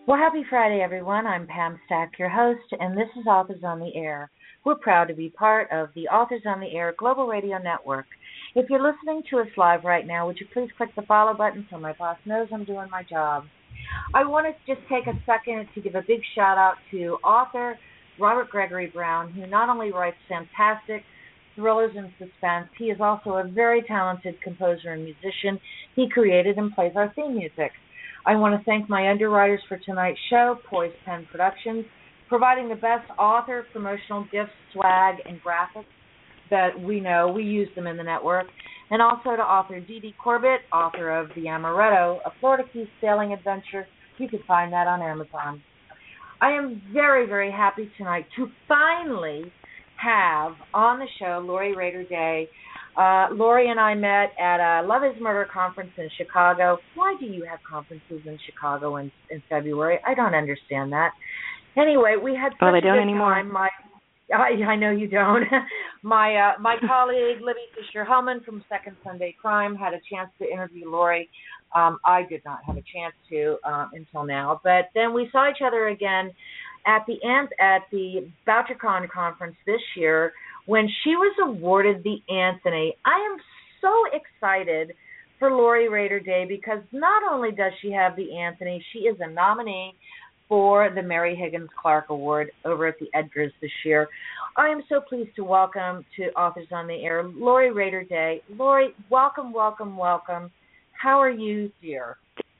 Well, happy Friday, everyone. I'm Pam Stack, your host, and this is Authors on the Air. We're proud to be part of the Authors on the Air Global Radio Network. If you're listening to us live right now, would you please click the follow button so my boss knows I'm doing my job? I want to just take a second to give a big shout out to author Robert Gregory Brown, who not only writes fantastic thrillers and suspense, he is also a very talented composer and musician. He created and plays our theme music. I want to thank my underwriters for tonight's show, Poise Pen Productions, providing the best author promotional gifts, swag, and graphics that we know. We use them in the network. And also to author Dee Dee Corbett, author of The Amaretto, a Florida Keys sailing adventure. You can find that on Amazon. I am very, very happy tonight to finally have on the show Lori Rader Day. Lori and I met at a Love is Murder conference in Chicago. Why do you have conferences in Chicago in February? I don't understand that. Anyway, we had such a good time. I know you don't. My colleague Libby Fisher-Hellman from Second Sunday Crime had a chance to interview Lori. I did not have a chance to until now. But then we saw each other again at the BoucherCon conference this year when she was awarded the Anthony. I am so excited for Lori Rader Day because not only does she have the Anthony, she is a nominee for the Mary Higgins Clark Award over at the Edgars this year. I am so pleased to welcome to Authors on the Air Lori Rader Day. Lori, welcome, welcome, welcome. How are you, dear?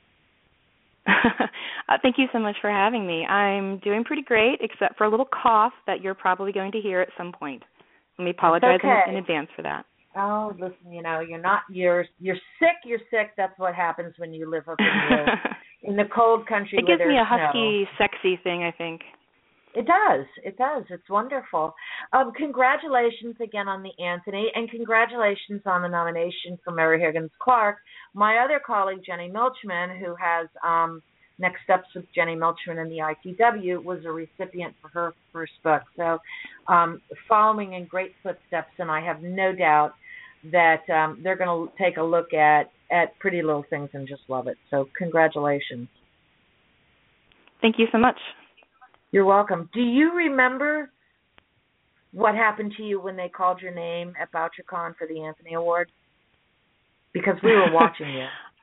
Thank you so much for having me. I'm doing pretty great, except for a little cough that you're probably going to hear at some point. Let me apologize in advance for that. Oh, listen, you're sick. You're sick. That's what happens when you live up in the cold country. It gives me a husky, sexy thing, I think. It does. It does. It's wonderful. Congratulations again on the Anthony, and congratulations on the nomination for Mary Higgins Clark. My other colleague, Jenny Milchman, who has Next Steps with Jenny Milchman in the ITW, was a recipient for her first book. So following in great footsteps, and I have no doubt that they're going to take a look at Pretty Little Things and just love it. So congratulations. Thank you so much. You're welcome. Do you remember what happened to you when they called your name at BoucherCon for the Anthony Award? Because we were watching you.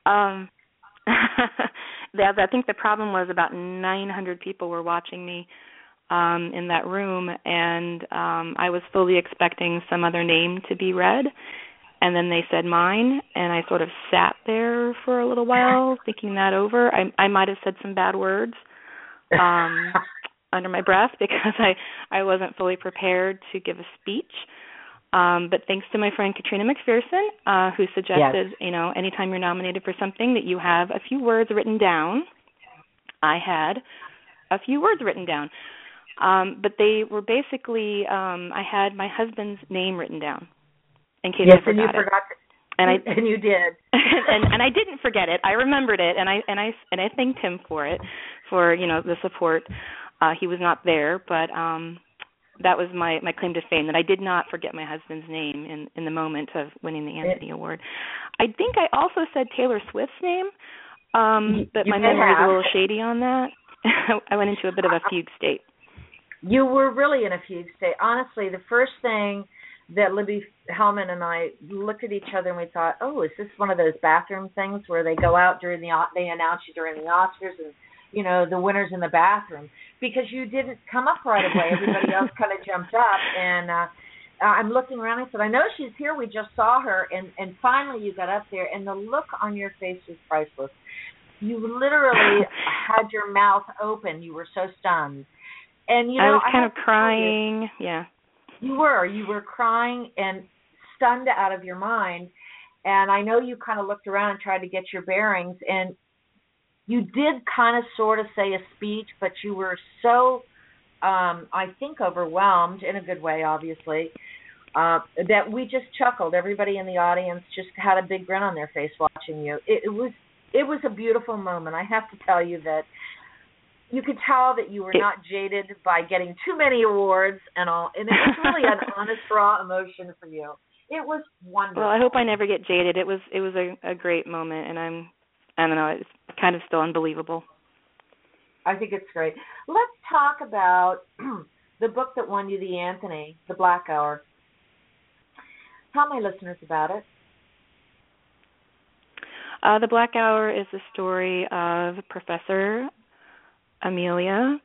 I think the problem was about 900 people were watching me in that room, and I was fully expecting some other name to be read, and then they said mine, and I sort of sat there for a little while thinking that over. I might have said some bad words under my breath because I wasn't fully prepared to give a speech. But thanks to my friend Katrina McPherson, who suggested, yes, anytime you're nominated for something that you have a few words written down. I had a few words written down. But they were basically, I had my husband's name written down in case I forgot it. And you did. and I didn't forget it. I remembered it, and I thanked him for it, for the support. He was not there, but that was my claim to fame, that I did not forget my husband's name in the moment of winning the Anthony Award. I think I also said Taylor Swift's name, but my memory is a little shady on that. I went into a bit of a fugue state. You were really in a fugue state. Honestly, the first thing that Libby Hellman and I looked at each other and we thought, oh, is this one of those bathroom things where they go out they announce you during the Oscars and, the winner's in the bathroom? Because you didn't come up right away. Everybody else kind of jumped up, and I'm looking around and I said, I know she's here. We just saw her, and finally you got up there, and the look on your face was priceless. You literally had your mouth open. You were so stunned. And, I was kind of crying, yeah. You were crying and stunned out of your mind, and I know you kind of looked around and tried to get your bearings, and you did kind of sort of say a speech, but you were so, I think, overwhelmed, in a good way, obviously, that we just chuckled. Everybody in the audience just had a big grin on their face watching you. It was a beautiful moment. I have to tell you that you could tell that you were not jaded by getting too many awards and all, and it was really an honest, raw emotion for you. It was wonderful. Well, I hope I never get jaded. It was a great moment, and I don't know, it's kind of still unbelievable. I think it's great. Let's talk about the book that won you the Anthony, The Black Hour. Tell my listeners about it. The Black Hour is the story of Professor Amelia.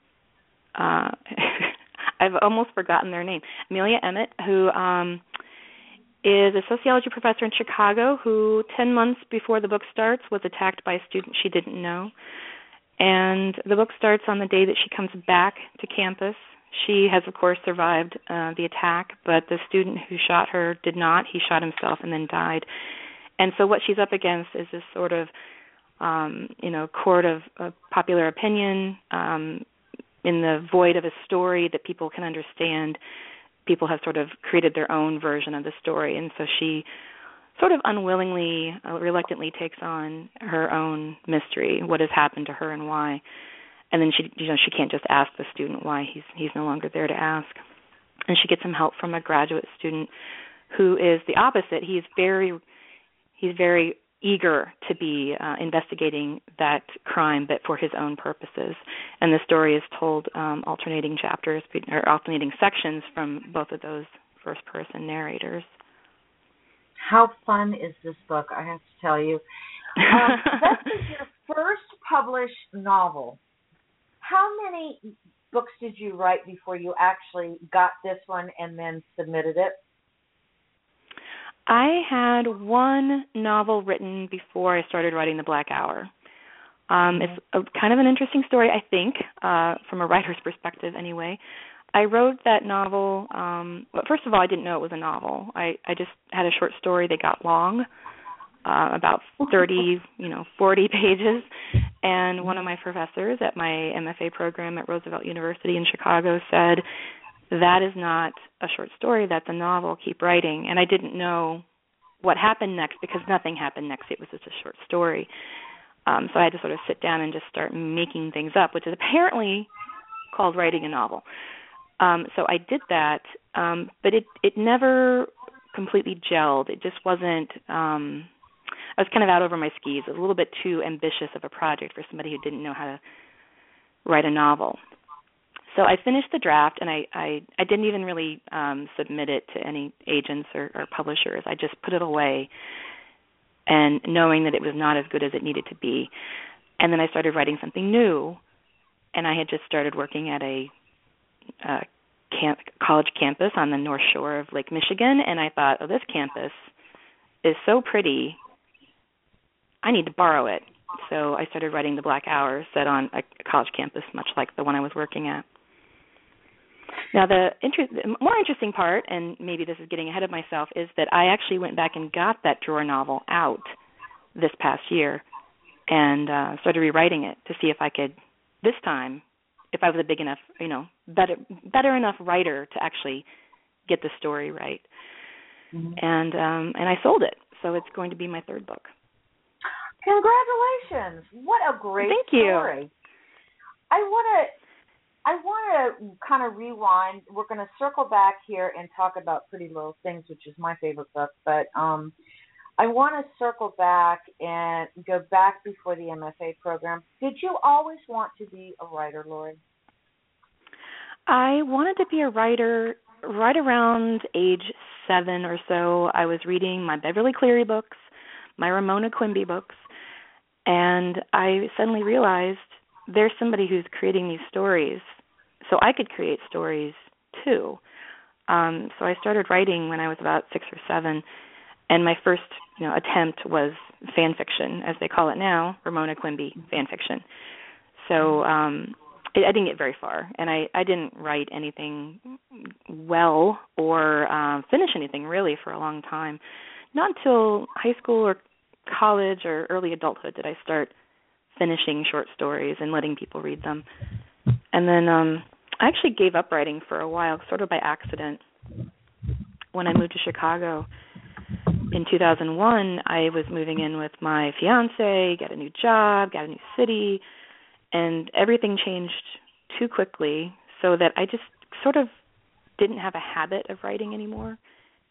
I've almost forgotten their name. Amelia Emmett, who is a sociology professor in Chicago who 10 months before the book starts was attacked by a student she didn't know. And the book starts on the day that she comes back to campus. She has, of course, survived the attack, but the student who shot her did not. He shot himself and then died. And so what she's up against is this sort of, court of popular opinion in the void of a story that people can understand. People have sort of created their own version of the story, and so she sort of unwillingly, reluctantly takes on her own mystery, what has happened to her and why. And then she can't just ask the student why he's no longer there to ask. And she gets some help from a graduate student who is the opposite. He's very eager to be investigating that crime, but for his own purposes. And the story is told alternating sections from both of those first-person narrators. How fun is this book, I have to tell you. This is your first published novel. How many books did you write before you actually got this one and then submitted it? I had one novel written before I started writing The Black Hour. It's kind of an interesting story, I think, from a writer's perspective anyway. I wrote that novel, well, first of all, I didn't know it was a novel. I just had a short story that got long, about 30, 40 pages, and one of my professors at my MFA program at Roosevelt University in Chicago said, that is not a short story, that's a novel, keep writing. And I didn't know what happened next because nothing happened next, it was just a short story. So I had to sort of sit down and just start making things up, which is apparently called writing a novel. So I did that, but it never completely gelled. It just wasn't, I was kind of out over my skis. It was a little bit too ambitious of a project for somebody who didn't know how to write a novel. So I finished the draft, and I didn't even really submit it to any agents or publishers. I just put it away, and knowing that it was not as good as it needed to be. And then I started writing something new, and I had just started working at a college campus on the North Shore of Lake Michigan, and I thought, oh, this campus is so pretty, I need to borrow it. So I started writing The Black Hour set on a college campus, much like the one I was working at. Now, the more interesting part, and maybe this is getting ahead of myself, is that I actually went back and got that drawer novel out this past year and started rewriting it to see if I could, this time, if I was a big enough, better enough writer to actually get the story right. Mm-hmm. And I sold it, so it's going to be my third book. Congratulations! What a great story. You. I want to kind of rewind. We're going to circle back here and talk about Pretty Little Things, which is my favorite book. But I want to circle back and go back before the MFA program. Did you always want to be a writer, Lori? I wanted to be a writer right around age 7 or so. I was reading my Beverly Cleary books, my Ramona Quimby books, and I suddenly realized there's somebody who's creating these stories, so I could create stories too. So I started writing when I was about 6 or 7, and my first attempt was fan fiction, as they call it now, Ramona Quimby fan fiction. So I didn't get very far, and I didn't write anything well or finish anything really for a long time. Not until high school or college or early adulthood did I start finishing short stories and letting people read them. And then I actually gave up writing for a while, sort of by accident. When I moved to Chicago in 2001, I was moving in with my fiance, got a new job, got a new city, and everything changed too quickly so that I just sort of didn't have a habit of writing anymore,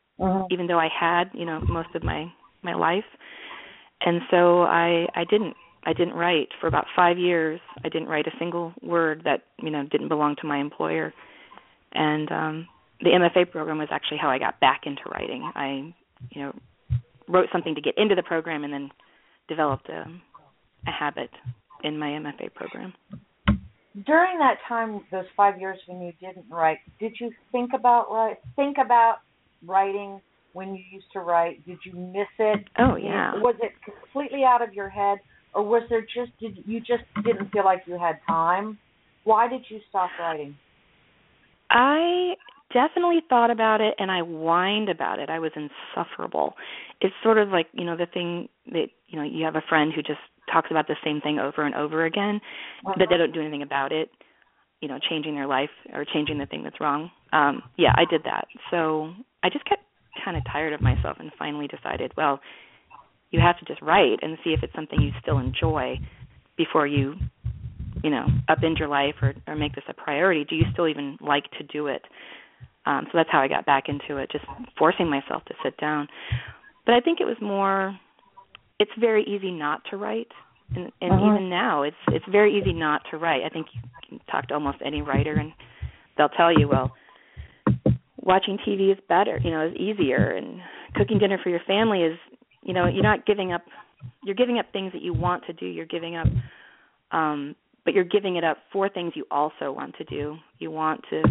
even though I had, most of my life. And so I didn't I didn't write for about 5 years. I didn't write a single word that, didn't belong to my employer. And the MFA program was actually how I got back into writing. I, wrote something to get into the program and then developed a habit in my MFA program. During that time, those 5 years when you didn't write, did you think about writing when you used to write? Did you miss it? Oh, yeah. Was it completely out of your head, or was there you just didn't feel like you had time? Why did you stop writing? I definitely thought about it, and I whined about it. I was insufferable. It's sort of like, the thing that, you have a friend who just talks about the same thing over and over again, but they don't do anything about it, changing their life or changing the thing that's wrong. Yeah, I did that. So I just kept kind of tired of myself and finally decided, well, you have to just write and see if it's something you still enjoy before you, upend your life or make this a priority. Do you still even like to do it? So that's how I got back into it, just forcing myself to sit down. But I think it was more, it's very easy not to write. And even now, it's very easy not to write. I think you can talk to almost any writer, and they'll tell you, well, watching TV is better, is easier, and cooking dinner for your family is, you're not giving up. You're giving up things that you want to do. You're giving up, but you're giving it up for things you also want to do. You want to,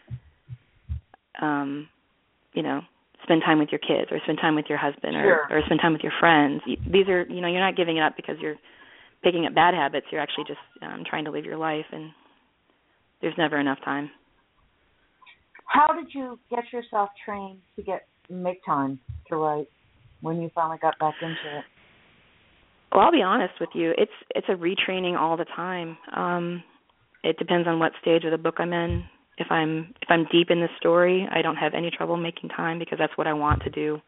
spend time with your kids or spend time with your husband or spend time with your friends. These are, you're not giving it up because you're picking up bad habits. You're actually just trying to live your life, and there's never enough time. How did you get yourself trained to make time to write when you finally got back into it? Well, I'll be honest with you. It's a retraining all the time. It depends on what stage of the book I'm in. If I'm deep in the story, I don't have any trouble making time because that's what I want to do.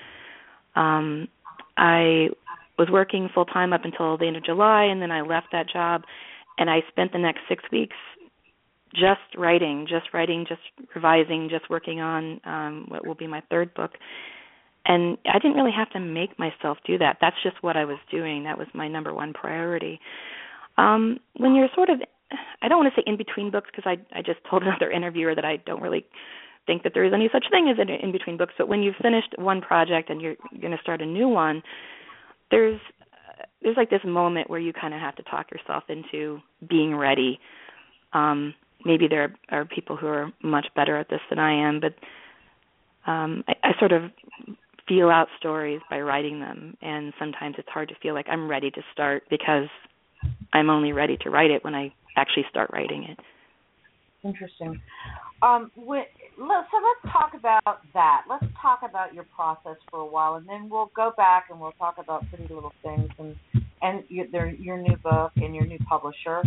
I was working full time up until the end of July, and then I left that job, and I spent the next 6 weeks just writing, just revising, just working on what will be my third book. And I didn't really have to make myself do that. That's just what I was doing. That was my number one priority. When you're sort of, I don't want to say in between books because I just told another interviewer that I don't really think that there is any such thing as an in between books. But when you've finished one project and you're going to start a new one, there's like this moment where you kind of have to talk yourself into being ready. Maybe there are people who are much better at this than I am, but I sort of feel out stories by writing them, and sometimes it's hard to feel like I'm ready to start because I'm only ready to write it when I actually start writing it. Interesting. So let's talk about that. Let's talk about your process for a while, and then we'll go back and we'll talk about Pretty Little Things and your new book and your new publisher.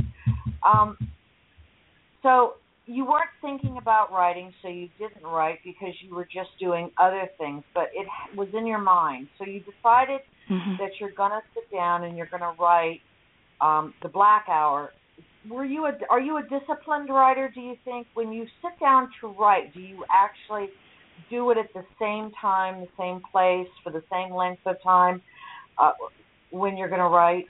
So you weren't thinking about writing, so you didn't write because you were just doing other things, but it was in your mind. So you decided that you're going to sit down and you're going to write The Black Hour. Are you a disciplined writer, do you think? When you sit down to write, do you actually do it at the same time, the same place, for the same length of time when you're going to write?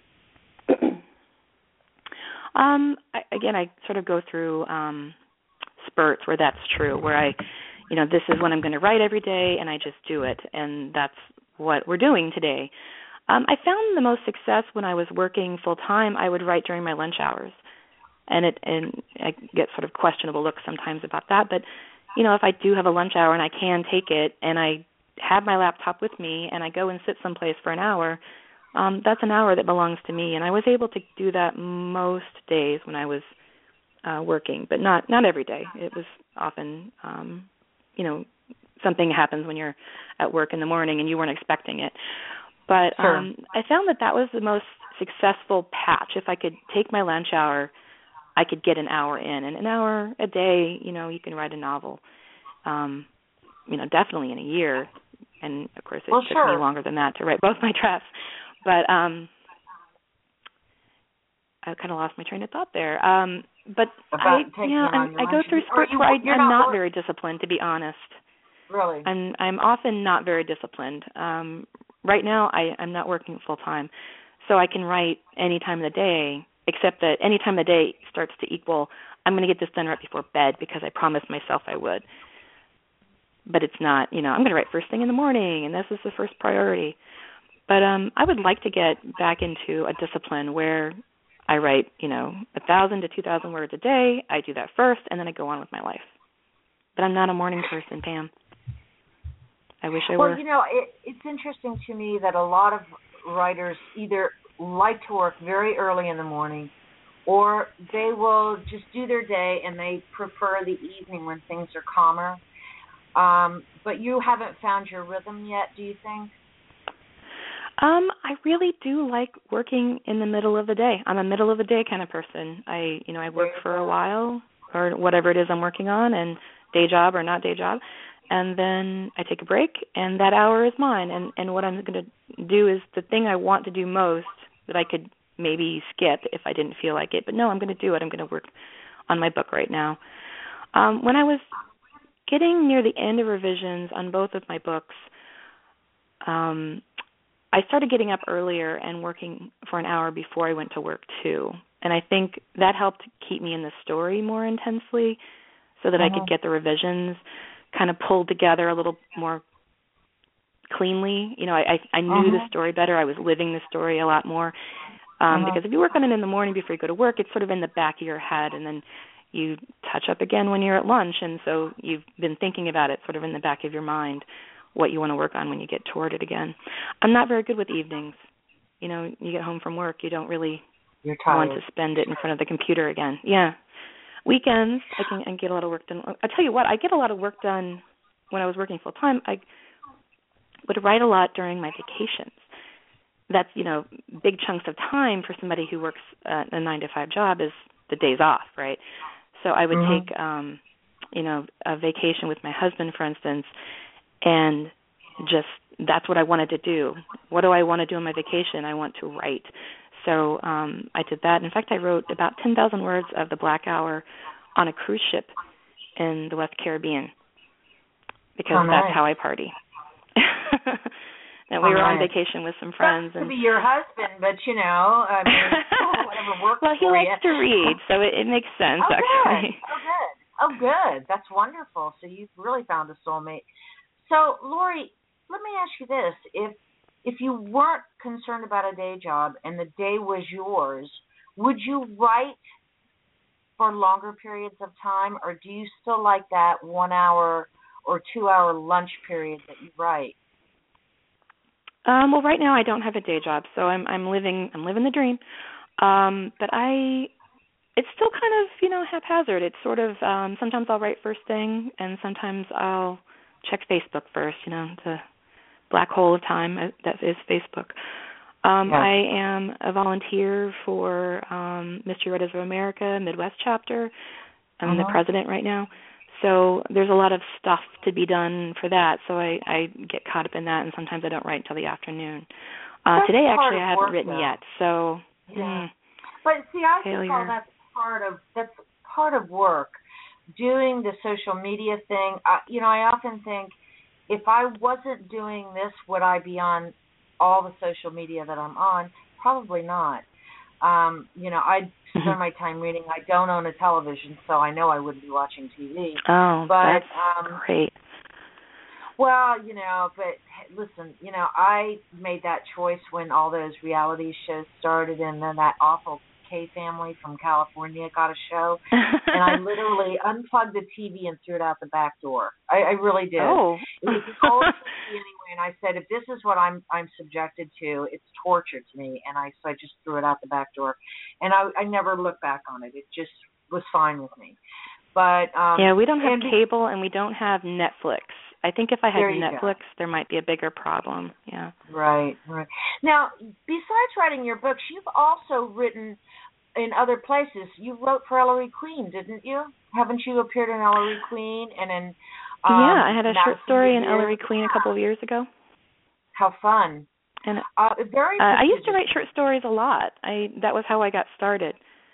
I sort of go through spurts where that's true, where this is when I'm going to write every day, and I just do it, and that's what we're doing today. I found the most success when I was working full-time. I would write during my lunch hours, and I get sort of questionable looks sometimes about that, but, if I do have a lunch hour and I can take it, and I have my laptop with me, and I go and sit someplace for an hour, that's an hour that belongs to me, and I was able to do that most days when I was working, but not every day. It was often, something happens when you're at work in the morning and you weren't expecting it. But sure. I found that was the most successful patch. If I could take my lunch hour, I could get an hour in, and an hour a day, you can write a novel, definitely in a year. And, of course, it took me longer than that to write both my drafts. But I kind of lost my train of thought there. But I go through spurts where I'm not very disciplined, to be honest. Really? I'm often not very disciplined. Right now, I'm not working full time, so I can write any time of the day, except that any time of the day starts to equal, I'm going to get this done right before bed because I promised myself I would. But it's not, I'm going to write first thing in the morning, and this is the first priority. But I would like to get back into a discipline where I write, 1,000 to 2,000 words a day. I do that first, and then I go on with my life. But I'm not a morning person, Pam. I wish I were. Well, it's interesting to me that a lot of writers either like to work very early in the morning, or they will just do their day and they prefer the evening when things are calmer. But you haven't found your rhythm yet, do you think? I really do like working in the middle of the day. I'm a middle of the day kind of person. I work for a while or whatever it is I'm working on, and day job or not day job, and then I take a break, and that hour is mine. And what I'm going to do is the thing I want to do most that I could maybe skip if I didn't feel like it. But no, I'm going to do it. I'm going to work on my book right now. When I was getting near the end of revisions on both of my books, I started getting up earlier and working for an hour before I went to work too. And I think that helped keep me in the story more intensely so that I could get the revisions kind of pulled together a little more cleanly. I knew the story better. I was living the story a lot more. Because if you work on it in the morning before you go to work, it's sort of in the back of your head, and then you touch up again when you're at lunch, and so you've been thinking about it sort of in the back of your mind, what you want to work on when you get toward it again. I'm not very good with evenings. You get home from work, you don't really want to spend it in front of the computer again. Yeah. Weekends, I can get a lot of work done. I'll tell you what, I get a lot of work done when I was working full-time. I would write a lot during my vacations. That's, big chunks of time for somebody who works a 9-to-5 job is the days off, right? So I would take, a vacation with my husband, for instance, and just that's what I wanted to do. What do I want to do on my vacation? I want to write. So I did that. In fact, I wrote about 10,000 words of The Black Hour on a cruise ship in the West Caribbean because that's how I party. And we were on vacation with some friends. That could be your husband, but whatever works. Well, he likes to read, so it makes sense, actually. Oh, good. That's wonderful. So you've really found a soulmate. So, Lori, let me ask you this. If you weren't concerned about a day job and the day was yours, would you write for longer periods of time, or do you still like that 1 hour or 2 hour lunch period that you write? Well, right now I don't have a day job, so I'm living the dream. But it's still kind of, haphazard. It's sort of, sometimes I'll write first thing, and sometimes I'll check Facebook first, the black hole of time that is Facebook. I am a volunteer for Mystery Writers of America, Midwest chapter. I'm the president right now. So there's a lot of stuff to be done for that, so I get caught up in that, and sometimes I don't write until the afternoon. Today, actually, I haven't written yet, so... Yeah. But see, I think that's part of work. Doing the social media thing, I often think, if I wasn't doing this, would I be on all the social media that I'm on? Probably not. I spend my time reading. I don't own a television, so I know I wouldn't be watching TV. Oh, that's great. Well, but listen, I made that choice when all those reality shows started, and then that awful K family from California got a show, and I literally unplugged the TV and threw it out the back door. I really did. Oh. It was cold anyway, and I said, if this is what I'm subjected to, it's torture to me, and so I just threw it out the back door, and I never looked back on it. It just was fine with me. But we don't have cable, and we don't have Netflix. I think if I had Netflix, there might be a bigger problem. Yeah. Right. Now, besides writing your books, you've also written in other places. You wrote for Ellery Queen, didn't you? Haven't you appeared in Ellery Queen and in? I had a short story in Ellery Queen a couple of years ago. How fun! And very. I used to write short stories a lot. That was how I got started.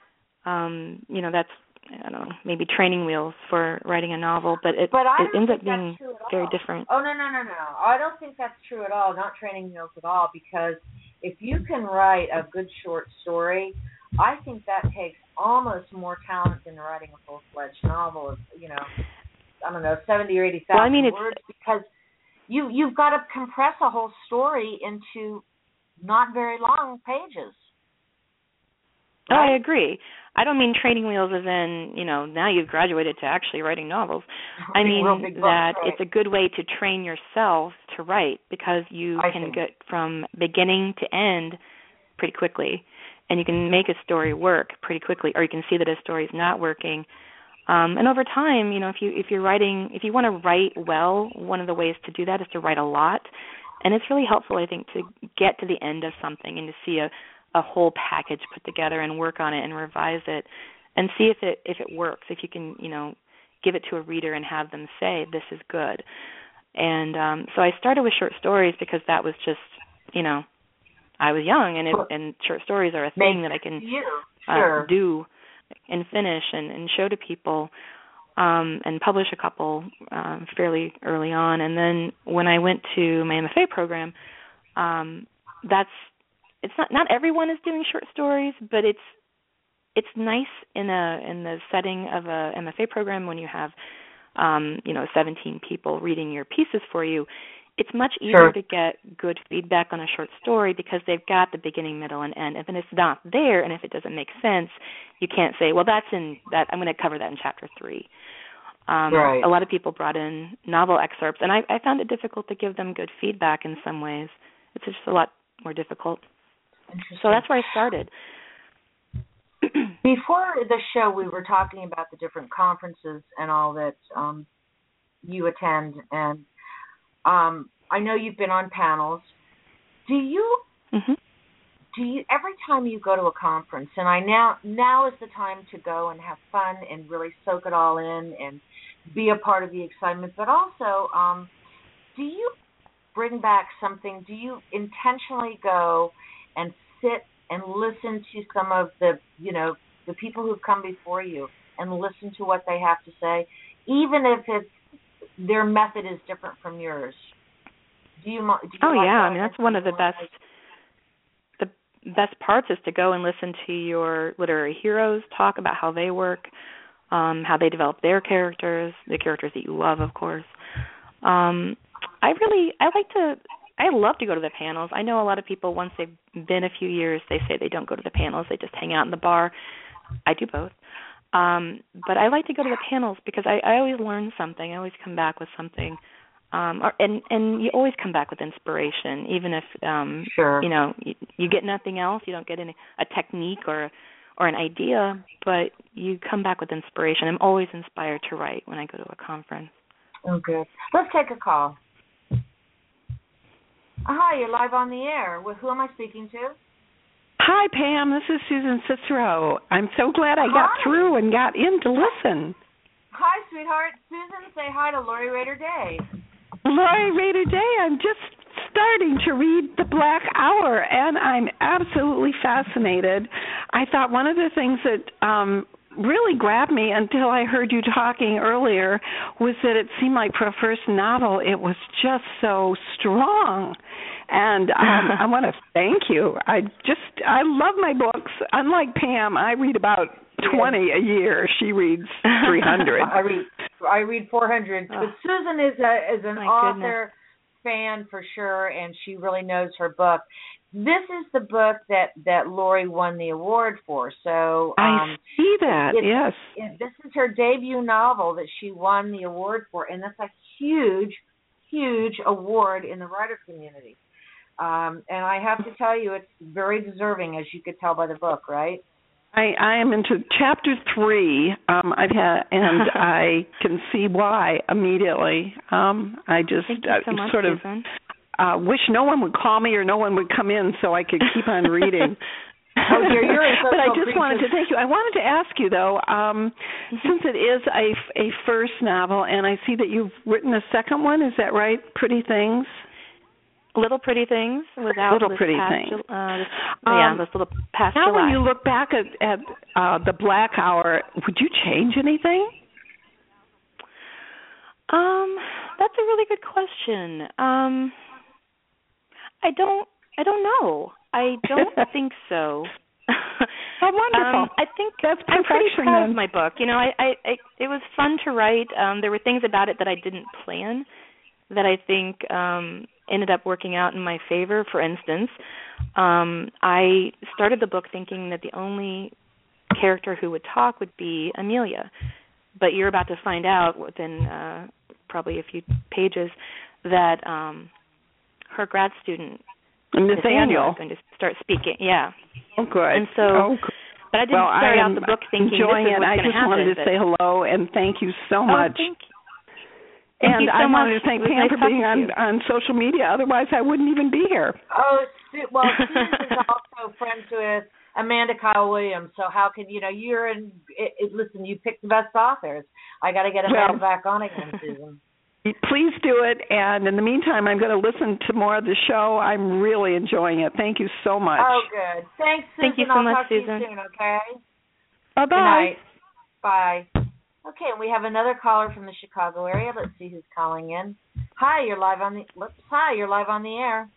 That's, I don't know, maybe training wheels for writing a novel, but it ends up being very different. Oh, no. I don't think that's true at all. Not training wheels at all, because if you can write a good short story, I think that takes almost more talent than writing a full-fledged novel of, I don't know, 70 or 80,000 words, because you've got to compress a whole story into not very long pages. Right? Oh, I agree. I don't mean training wheels as in, now you've graduated to actually writing novels. I mean that it's a good way to train yourself to write, because you can get from beginning to end pretty quickly, and you can make a story work pretty quickly, or you can see that a story is not working. And over time, if you want to write well, one of the ways to do that is to write a lot, and it's really helpful, I think, to get to the end of something and to see a whole package put together and work on it and revise it and see if it works, if you can, give it to a reader and have them say, this is good. And so I started with short stories because that was just, I was young, and short stories are a thing that I can do and finish and show to people, and publish a couple fairly early on. And then when I went to my MFA program, it's not everyone is doing short stories, but it's nice in the setting of a MFA program when you have 17 people reading your pieces for you. It's much easier to get good feedback on a short story because they've got the beginning, middle, and end. If it's not there, and if it doesn't make sense, you can't say, well, that's in that. I'm going to cover that in chapter 3. A lot of people brought in novel excerpts, and I found it difficult to give them good feedback in some ways. It's just a lot more difficult. So that's where I started. Before the show, we were talking about the different conferences and all that you attend, and I know you've been on panels. Do you every time you go to a conference, and now is the time to go and have fun and really soak it all in and be a part of the excitement, but also do you bring back something? Do you intentionally go and sit and listen to some of the people who've come before you and listen to what they have to say, even if their method is different from yours? Do you like I mean, that's one of the best parts, is to go and listen to your literary heroes talk about how they work, how they develop their characters, the characters that you love, of course. I love to go to the panels. I know a lot of people, once they've been a few years, they say they don't go to the panels. They just hang out in the bar. I do both. But I like to go to the panels because I always learn something. I always come back with something. And you always come back with inspiration, even if, you get nothing else. You don't get a technique or an idea, but you come back with inspiration. I'm always inspired to write when I go to a conference. Oh, good. Let's take a call. Hi, you're live on the air. Who am I speaking to? Hi, Pam. This is Susan Cicero. I'm so glad I got through and got in to listen. Hi, sweetheart. Susan, say hi to Lori Rader Day. Lori Rader Day, I'm just starting to read The Black Hour, and I'm absolutely fascinated. I thought one of the things that really grabbed me until I heard you talking earlier was that it seemed like for a first novel it was just so strong. And I want to thank you. I love my books. Unlike Pam, I read about 20 a year. She reads 300. I read 400. But Susan is an author fan for sure, and she really knows her book. This is the book that Lori won the award for. So I see that. Yes. This is her debut novel that she won the award for, and that's a huge, huge award in the writer community. And I have to tell you, it's very deserving, as you could tell by the book, right? I am into chapter 3. I can see why immediately. I just Thank you so much, Susan. Wish no one would call me or no one would come in so I could keep on reading. But I just wanted to thank you. I wanted to ask you, though, since it is a first novel, and I see that you've written a second one, is that right? Pretty Things? Little Pretty Things. Little Pretty Things. This little past now, July. when you look back at The Black Hour, would you change anything? That's a really good question. I don't know. I don't think so. Oh, wonderful! I think that's I'm pretty perfection. proud Then. of my book. You know, it was fun to write. There were things about it that I didn't plan that I think ended up working out in my favor. For instance, I started the book thinking that the only character who would talk would be Amelia, but you're about to find out within probably a few pages that her grad student Nathaniel is going to start speaking. Yeah. Oh, good. And so, but I didn't start out the book thinking this is what's going to happen. I just wanted to say hello and thank you so much. Thank you so I much. wanted to thank Pam for being on social media. Otherwise, I wouldn't even be here. Oh, well, Susan is also friends with Amanda Kyle Williams. So how can you're in? Listen, you picked the best authors. I got to get Amanda back on again, Susan. Please do it, and in the meantime, I'm going to listen to more of the show. I'm really enjoying it. Thank you so much. Oh, good. Thanks, Susan. Thank you so I'll much, talk Susan. to you soon, okay? Bye-bye. Good night. Bye. Okay, we have another caller from the Chicago area. Let's see who's calling in. Hi, you're live on the air.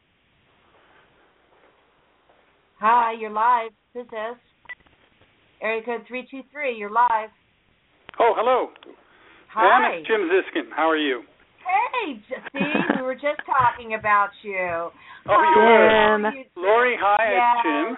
Hi, you're live. Who's this? Area code 323, you're live. Oh, hello. Hi. Pam, it's Jim Ziskin. How are you? Hey, see, we were just talking about you. Oh, you were? Lori, hi, it's Jim.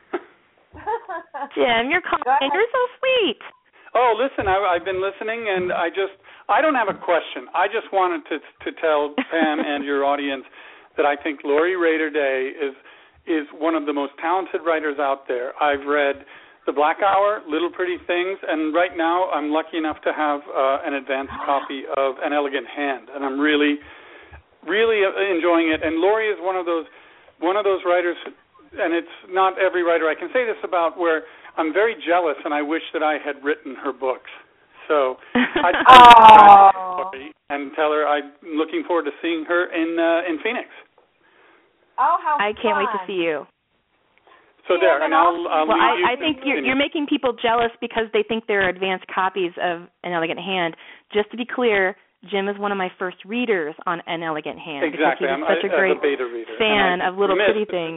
Jim, you're calling. You're so sweet. Oh, listen, I've been listening, and I don't have a question. I just wanted to tell Pam and your audience that I think Lori Rader Day is one of the most talented writers out there. I've read The Black Hour, Little Pretty Things, and right now I'm lucky enough to have an advanced copy of An Elegant Hand, and I'm really, really enjoying it. And Lori is one of those writers, and it's not every writer I can say this about, where I'm very jealous, and I wish that I had written her books. So I'd Lori and tell her I'm looking forward to seeing her in Phoenix. Oh, how I can't wait to see you. So there, and I'll well, leave you. I think you're making people jealous because they think they're advanced copies of An Elegant Hand. Just to be clear, Jim is one of my first readers on An Elegant Hand. Exactly, because he was such a great beta reader, fan of Little Pretty Things.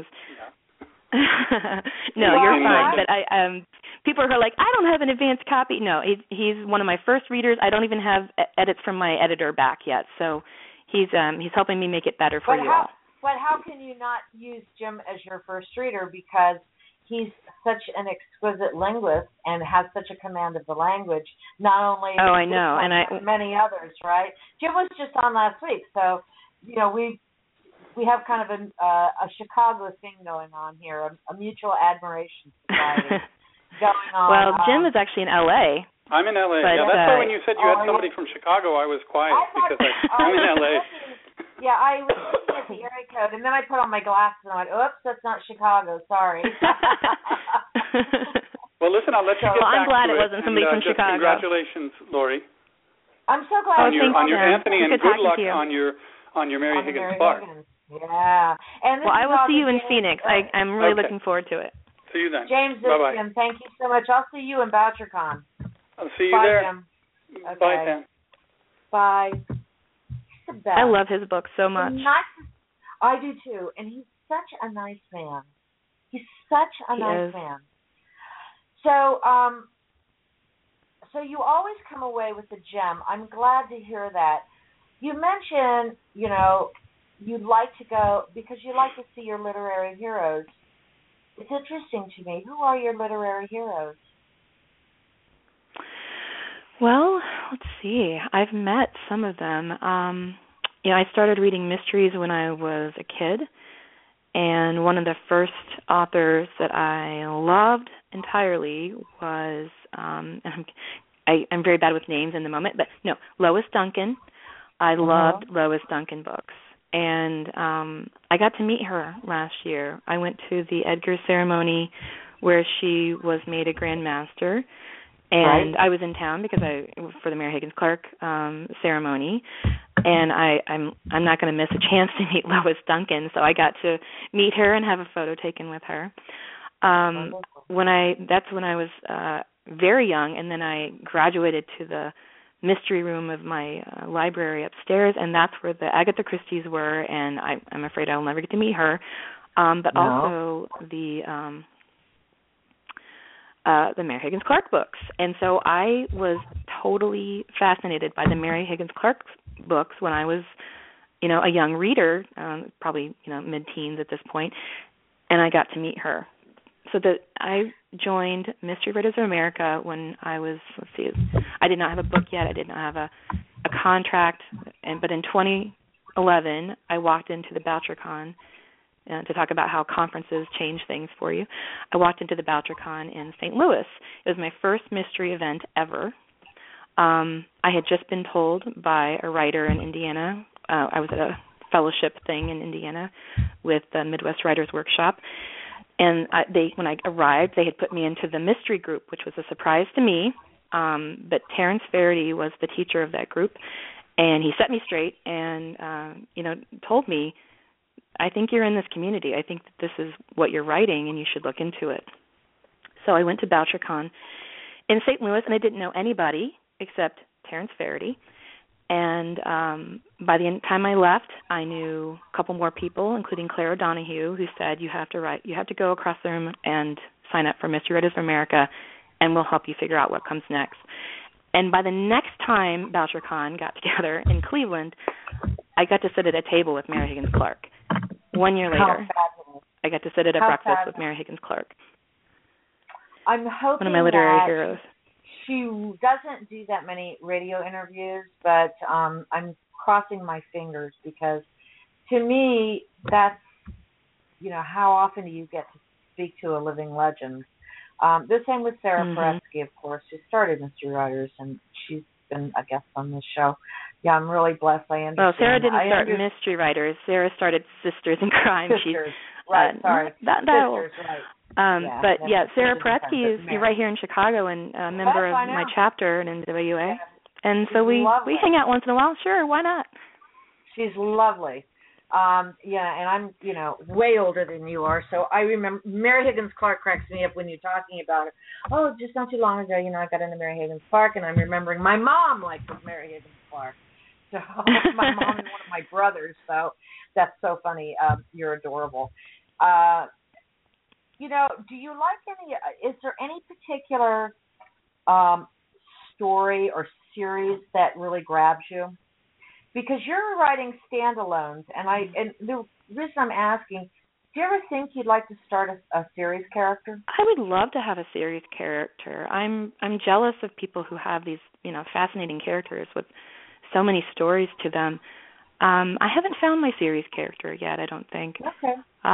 No, you're fine. But people are like, I don't have an advanced copy. No, he's one of my first readers. I don't even have edits from my editor back yet. So he's helping me make it better for you all. But how can you not use Jim as your first reader, because he's such an exquisite linguist and has such a command of the language, not only I know, and many others, right? Jim was just on last week, so we have kind of a Chicago thing going on here, a mutual admiration society going on. Well, Jim is actually in L.A. I'm in L.A. But, that's why when you said you had somebody from Chicago, I was quiet because I'm in L.A. Yeah, I was looking at the area code, and then I put on my glasses, and I went, oops, that's not Chicago, sorry. Well, listen, I'll let you get back to it. I'm glad it wasn't somebody from Chicago. Congratulations, Lori. I'm so glad. On your Anthony, and good luck on your Mary Higgins Clark. Yeah. And I will see you in Phoenix. I'm really looking forward to it. See you then. James Bye-bye. Ziskin, thank you so much. I'll see you in BoucherCon. I'll see you there. Jim. Okay. Bye, Pam. Bye. The best. I love his book so much. I do too, and he's such a nice man. He's such a nice man. So, so you always come away with a gem. I'm glad to hear that. You mentioned, you'd like to go because you like to see your literary heroes. It's interesting to me. Who are your literary heroes? Well, let's see. I've met some of them. I started reading mysteries when I was a kid, and one of the first authors that I loved entirely was, I'm very bad with names in the moment, but no, Lois Duncan. I loved Lois Duncan books, and I got to meet her last year. I went to the Edgar ceremony where she was made a Grand Master. And I was in town for the Mary Higgins Clark ceremony, and I'm not going to miss a chance to meet Lois Duncan. So I got to meet her and have a photo taken with her. That's when I was very young, and then I graduated to the mystery room of my library upstairs, and that's where the Agatha Christie's were. And I'm afraid I'll never get to meet her. but also the Mary Higgins Clark books. And so I was totally fascinated by the Mary Higgins Clark books when I was, a young reader, probably, mid-teens at this point, and I got to meet her. So that I joined Mystery Writers of America when I was, I did not have a book yet. I did not have a contract. But in 2011, I walked into the BoucherCon to talk about how conferences change things for you. I walked into the BoucherCon in St. Louis. It was my first mystery event ever. I had just been told by a writer in Indiana. I was at a fellowship thing in Indiana with the Midwest Writers Workshop. And when I arrived, they had put me into the mystery group, which was a surprise to me. But Terrence Faraday was the teacher of that group, and he set me straight and, told me, I think you're in this community. I think that this is what you're writing, and you should look into it. So I went to BoucherCon in St. Louis, and I didn't know anybody except Terrence Faraday. And by the time I left, I knew a couple more people, including Claire O'Donoghue, who said, you have to go across the room and sign up for Mystery Writers of America, and we'll help you figure out what comes next. And by the next time BoucherCon got together in Cleveland, I got to sit at a table with Mary Higgins Clark. 1 year later, I got to sit at a breakfast with Mary Higgins Clark. I'm hoping one of my literary heroes. She doesn't do that many radio interviews, but I'm crossing my fingers because to me, that's, how often do you get to speak to a living legend? The same with Sarah Paretsky, of course, who started Mystery Writers, and she's been a guest on this show. Yeah, I'm really blessed. I understand. Well, Sarah didn't start Mystery Writers. Sarah started Sisters in Crime. Sisters, right, sorry. Sisters, right. Sarah Paretsky is right here in Chicago and a member of my chapter in NWA. Yeah. And so we hang out once in a while. Sure, why not? She's lovely. And I'm, way older than you are. So I remember Mary Higgins Clark cracks me up when you're talking about her. Oh, just not too long ago, I got into Mary Higgins Clark, and I'm remembering my mom liked Mary Higgins Clark. So my mom and one of my brothers. So that's so funny. You're adorable. Do you like is there any particular story or series that really grabs you? Because you're writing standalones, and the reason I'm asking, do you ever think you'd like to start a series character? I would love to have a series character. I'm jealous of people who have these, fascinating characters with so many stories to them. I haven't found my series character yet, I don't think. Okay.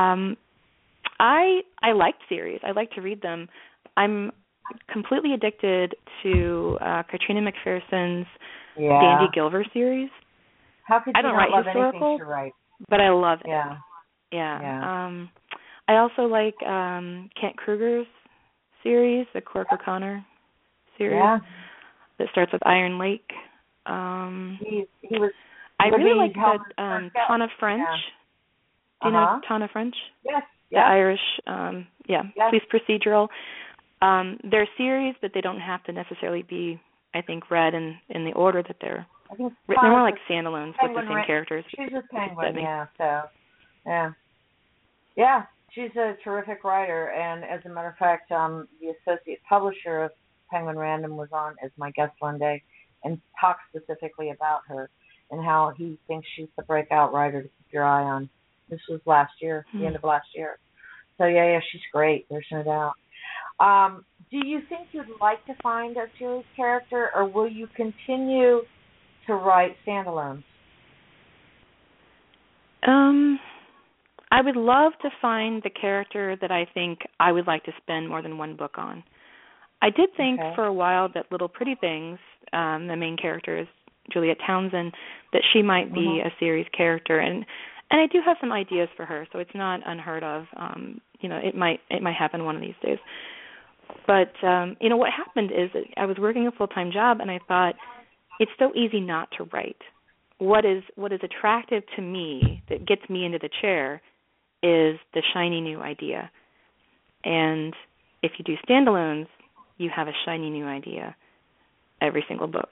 I liked series. I like to read them. I'm completely addicted to Katrina McPherson's Dandy Gilver series. How could you I don't write love historical, anything to write? but I love it. Yeah. I also like Kent Kruger's series, the Cork O'Connor series that starts with Iron Lake. He was. I really like the Tana French. Yeah. Do you know Tana French? Yes. The Irish, police procedural. They're series, but they don't have to necessarily be, I think, read in the order that they're written. They're more like standalones with the same characters. She's a Penguin, Yeah, she's a terrific writer, and as a matter of fact, the associate publisher of Penguin Random was on as my guest one day and talked specifically about her and how he thinks she's the breakout writer to keep your eye on. This was last year, the end of last year. So, she's great. There's no doubt. Do you think you'd like to find a series character, or will you continue to write standalones? I would love to find the character that I think I would like to spend more than one book on. I did think for a while that Little Pretty Things, the main character is Juliet Townsend, that she might be a series character, and I do have some ideas for her, so it's not unheard of. It might happen one of these days. But what happened is that I was working a full-time job, and I thought it's so easy not to write. What is attractive to me that gets me into the chair is the shiny new idea. And if you do standalones, you have a shiny new idea every single book.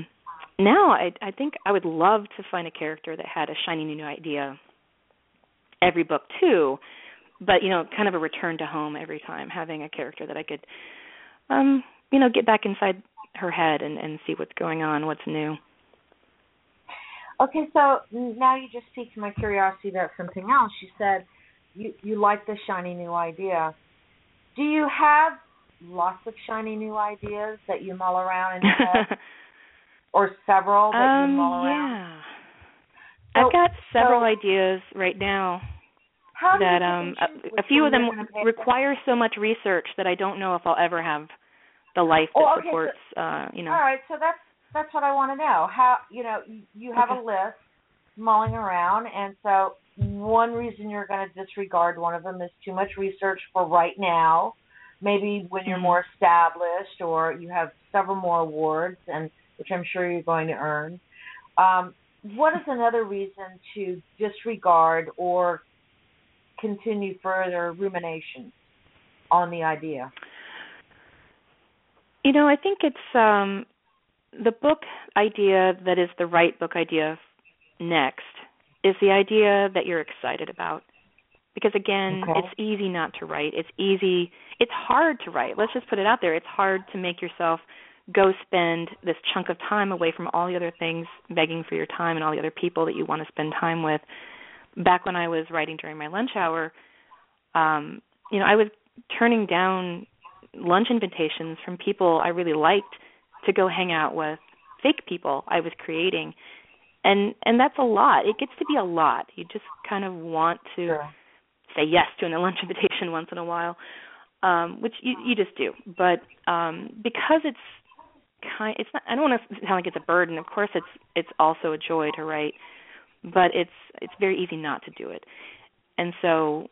Now I think I would love to find a character that had a shiny new idea every book too, but kind of a return to home every time, having a character that I could get back inside her head and see what's going on, what's new. Okay, so now you just piqued my curiosity about something else. You said you like the shiny new idea. Do you have lots of shiny new ideas that you mull around in your head? Or several that you mull around? Yeah. So, I've got several ideas right now that a few of them require so much research that I don't know if I'll ever have the life that supports, All right, so that's what I want to know. How, you have a list mulling around, and so one reason you're going to disregard one of them is too much research for right now. Maybe when you're more established or you have several more awards, and which I'm sure you're going to earn. What is another reason to disregard or continue further rumination on the idea? I think it's the book idea that is the right book idea next is the idea that you're excited about. Because, again, It's easy not to write. It's hard to write. Let's just put it out there. It's hard to make yourself go spend this chunk of time away from all the other things begging for your time and all the other people that you want to spend time with. Back when I was writing during my lunch hour, I was turning down lunch invitations from people I really liked to go hang out with fake people I was creating. And that's a lot. It gets to be a lot. You just kind of want to say yes to a lunch invitation once in a while, which you just do. But because it's not, I don't want to sound like it's a burden. Of course, it's also a joy to write, but it's very easy not to do it. And so,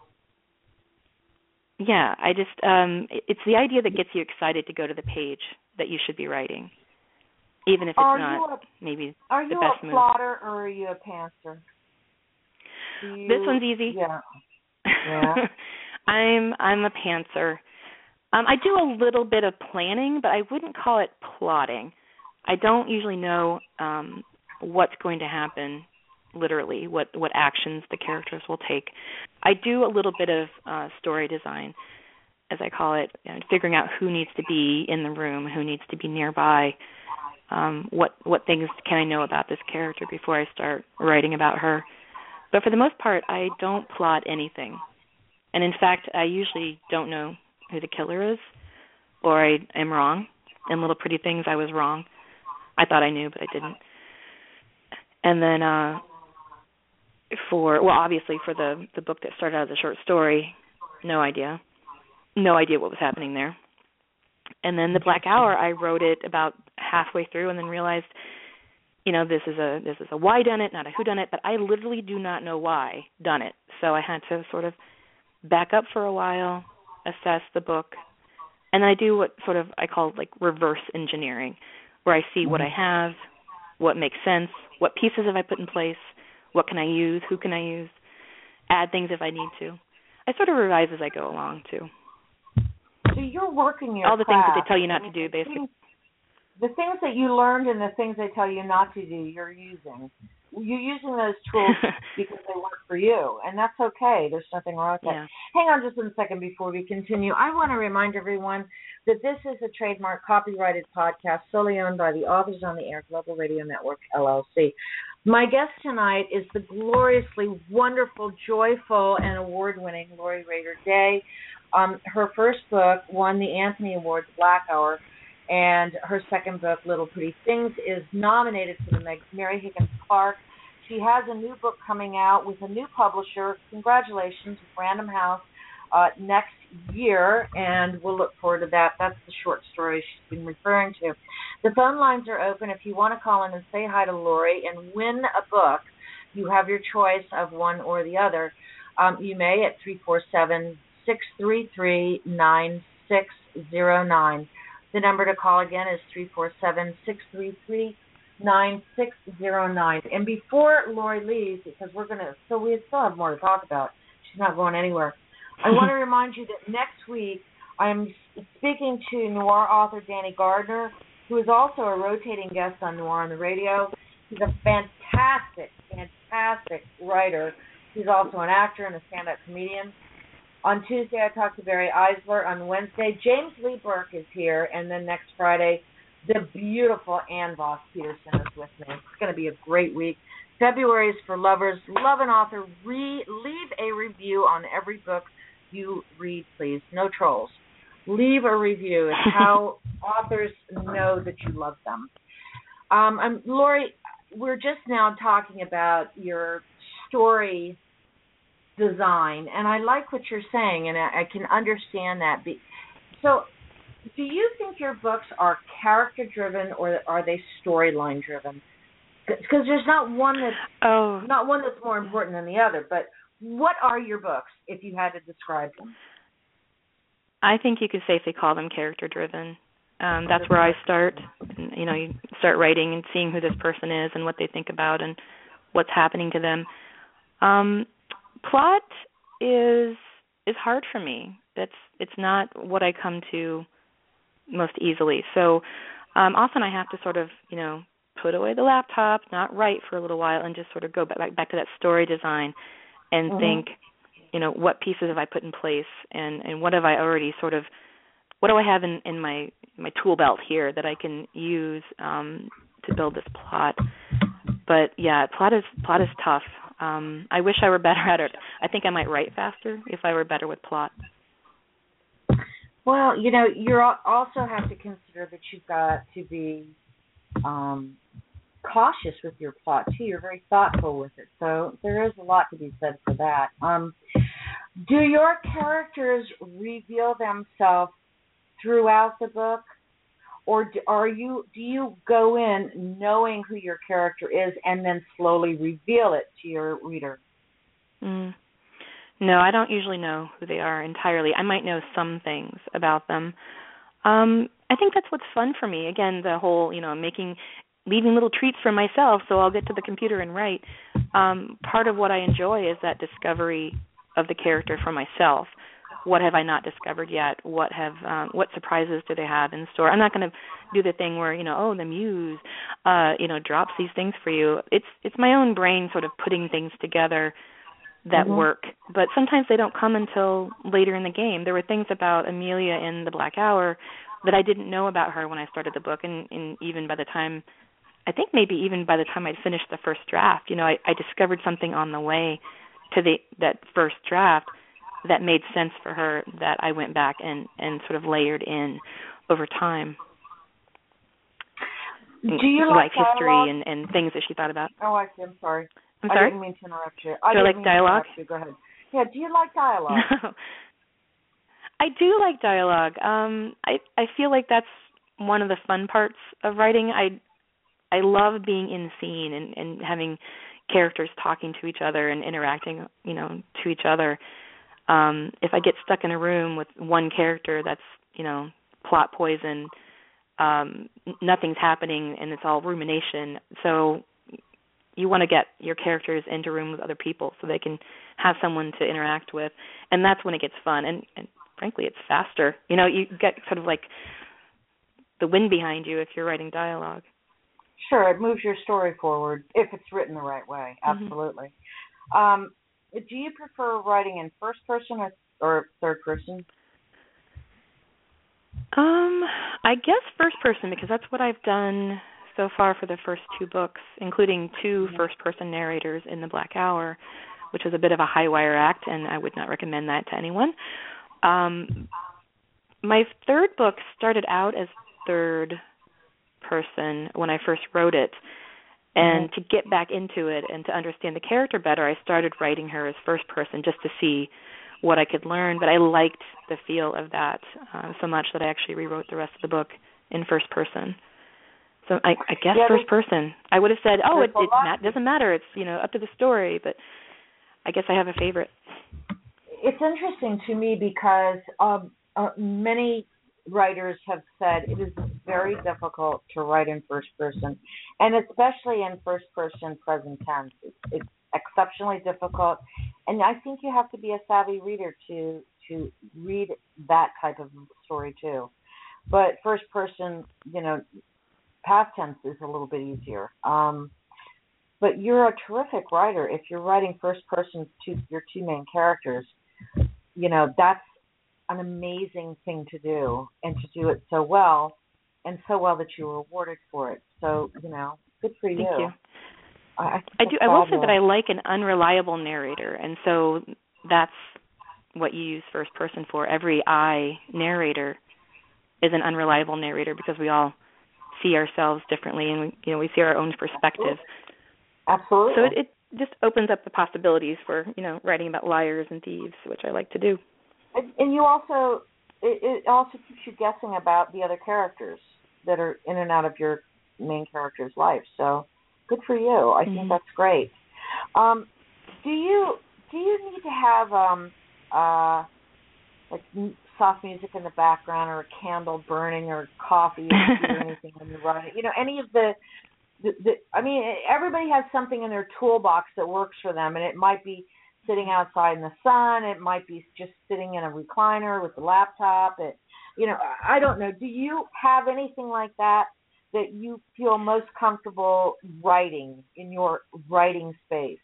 yeah, I just it's the idea that gets you excited to go to the page that you should be writing, even if it's not maybe the best move. Are you a plotter or are you a pantser? This one's easy. Yeah. I'm a pantser. I do a little bit of planning, but I wouldn't call it plotting. I don't usually know what's going to happen, literally, what actions the characters will take. I do a little bit of story design, as I call it, figuring out who needs to be in the room, who needs to be nearby, what things can I know about this character before I start writing about her. But for the most part, I don't plot anything. And in fact, I usually don't know who the killer is, or I am wrong. In Little Pretty Things, I was wrong. I thought I knew, but I didn't. And then obviously for the book that started out as a short story, no idea what was happening there. And then The Black Hour, I wrote it about halfway through and then realized, this is a why done it, not a who done it, but I literally do not know why done it. So I had to sort of back up for a while, assess the book, and then I do what sort of I call like reverse engineering, where I see what I have, what makes sense, what pieces have I put in place, what can I use, who can I use, add things if I need to. I sort of revise as I go along, too. So you're working your all the things that they tell you not to do, basically. The things that you learned and the things they tell you not to do, you're using. You're using those tools because they work for you, and that's okay. There's nothing wrong with that. Yeah. Hang on just 1 second before we continue. I want to remind everyone that this is a trademark copyrighted podcast solely owned by the Authors on the Air Global Radio Network, LLC. My guest tonight is the gloriously wonderful, joyful, and award-winning Lori Rader Day. Her first book won the Anthony Award, Black Hour, and her second book, Little Pretty Things, is nominated for the Mary Higgins Clark. She has a new book coming out with a new publisher. Congratulations, with Random House, next year, and we'll look forward to that. That's the short story she's been referring to. The phone lines are open. If you want to call in and say hi to Lori and win a book, you have your choice of one or the other. You may at 347-633-9609. The number to call again is 347-633-9609. And before Lori leaves, because we still have more to talk about. She's not going anywhere. I want to remind you that next week I am speaking to noir author Danny Gardner, who is also a rotating guest on Noir on the Radio. He's a fantastic, fantastic writer, He's also an actor and a stand-up comedian. On Tuesday, I talked to Barry Eisler. On Wednesday, James Lee Burke is here. And then next Friday, the beautiful Ann Voss Peterson is with me. It's going to be a great week. February is for lovers. Love an author. Leave a review on every book you read, please. No trolls. Leave a review. It's how authors know that you love them. Lori, we're just now talking about your story design, and I like what you're saying, and I can understand that. So, do you think your books are character-driven, or are they storyline-driven? Because there's not one that's more important than the other. But what are your books, if you had to describe them? I think you could safely call them character-driven. That's where I start. You know, you start writing and seeing who this person is and what they think about and what's happening to them. Plot is hard for me. It's not what I come to most easily. So often I have to sort of, you know, put away the laptop, not write for a little while, and just sort of go back to that story design and think, you know, what pieces have I put in place, and what have I already sort of, what do I have in my tool belt here that I can use to build this plot. But yeah, plot is tough. I wish I were better at it. I think I might write faster if I were better with plot. Well, you know, you also have to consider that you've got to be cautious with your plot too. You're very thoughtful with it, so there is a lot to be said for that. Do your characters reveal themselves throughout the book, or do you go in knowing who your character is and then slowly reveal it to your reader? No, I don't usually know who they are entirely. I might know some things about them. I think that's what's fun for me. Again, the whole, you know, leaving little treats for myself so I'll get to the computer and write. Part of what I enjoy is that discovery of the character for myself. What have I not discovered yet? What surprises do they have in store? I'm not going to do the thing where, you know, oh, the muse, you know, drops these things for you. It's my own brain sort of putting things together that work. But sometimes they don't come until later in the game. There were things about Amelia in The Black Hour that I didn't know about her when I started the book, and even by the time, I think maybe even by the time I'd finished the first draft, you know, I discovered something on the way to that first draft that made sense for her that I went back and sort of layered in over time. Do you like history and things that she thought about? Oh, I see. I'm sorry. I'm sorry? I didn't mean to interrupt you. Do I like dialogue? Go ahead. Yeah, do you like dialogue? No. I do like dialogue. I feel like that's one of the fun parts of writing. I love being in scene and having characters talking to each other and interacting, you know, to each other. If I get stuck in a room with one character that's, you know, plot poison, nothing's happening and it's all rumination. So you want to get your characters into rooms with other people so they can have someone to interact with, and that's when it gets fun. And frankly, it's faster. You know, you get sort of like the wind behind you if you're writing dialogue. Sure, it moves your story forward if it's written the right way. Absolutely. Do you prefer writing in first person or third person? I guess first person, because that's what I've done so far for the first two books, including two first-person narrators in The Black Hour, which was a bit of a high-wire act, and I would not recommend that to anyone. My third book started out as third person when I first wrote it, and to get back into it and to understand the character better, I started writing her as first person just to see what I could learn, but I liked the feel of that so much that I actually rewrote the rest of the book in first person. So I guess first person. I would have said, oh, it doesn't matter. It's, you know, up to the story, but I guess I have a favorite. It's interesting to me because many writers have said it is very difficult to write in first person, and especially in first person present tense. It's exceptionally difficult, and I think you have to be a savvy reader to read that type of story too. But first person, you know, past tense is a little bit easier. But but you're a terrific writer. If you're writing first person to your two main characters, that's an amazing thing to do, and to do it so well, and so well that you were awarded for it. So, good for you. Thank you. I will say that I like an unreliable narrator, and so that's what you use first person for. Every I narrator is an unreliable narrator because we all see ourselves differently, and we see our own perspective. Absolutely. So it just opens up the possibilities for writing about liars and thieves, which I like to do. And you also it also keeps you guessing about the other characters that are in and out of your main character's life. So good for you. I think that's great. Do you need to have like soft music in the background, or a candle burning, or coffee, or anything when you write? Any of the everybody has something in their toolbox that works for them, and it might be sitting outside in the sun. It might be just sitting in a recliner with the laptop. I don't know. Do you have anything like that you feel most comfortable writing in your writing space?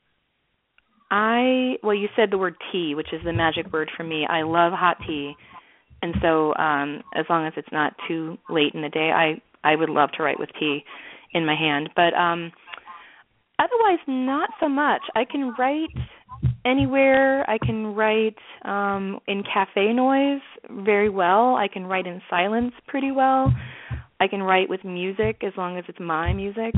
You said the word tea, which is the magic word for me. I love hot tea, and so as long as it's not too late in the day, I would love to write with tea in my hand. But otherwise, not so much. I can write anywhere. I can write in cafe noise very well. I can write in silence pretty well. I can write with music as long as it's my music.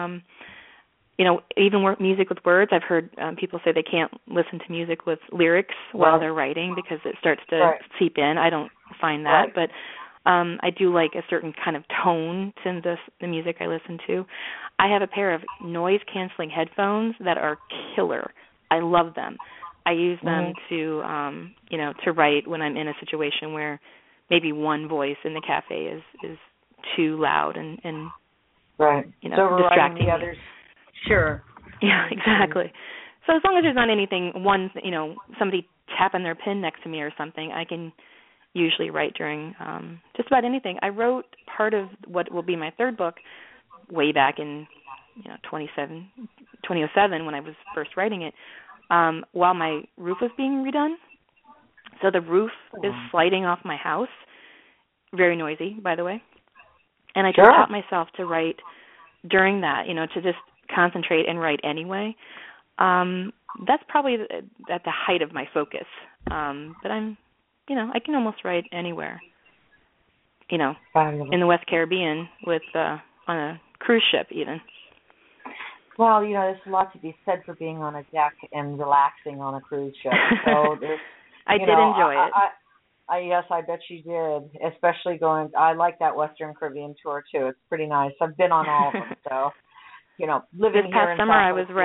Even music with words. I've heard people say they can't listen to music with lyrics while they're writing because it starts to seep in. I don't find that, but I do like a certain kind of tone to the music I listen to. I have a pair of noise-canceling headphones that are killer. I love them. I use them to write when I'm in a situation where maybe one voice in the cafe is too loud and distracting the others. Sure. Yeah, exactly. So as long as there's not anything, somebody tapping their pen next to me or something, I can usually write during just about anything. I wrote part of what will be my third book way back in 2007 when I was first writing it, while my roof was being redone. So the roof is sliding off my house. Very noisy, by the way. And I just taught myself to write during that, to just concentrate and write anyway. That's probably at the height of my focus. But I'm, I can almost write anywhere. In the West Caribbean on a cruise ship even. Well, there's a lot to be said for being on a deck and relaxing on a cruise ship. So I did enjoy it. Yes, I bet you did, especially going. I like that Western Caribbean tour too. It's pretty nice. I've been on all of them, so living this here past summer I was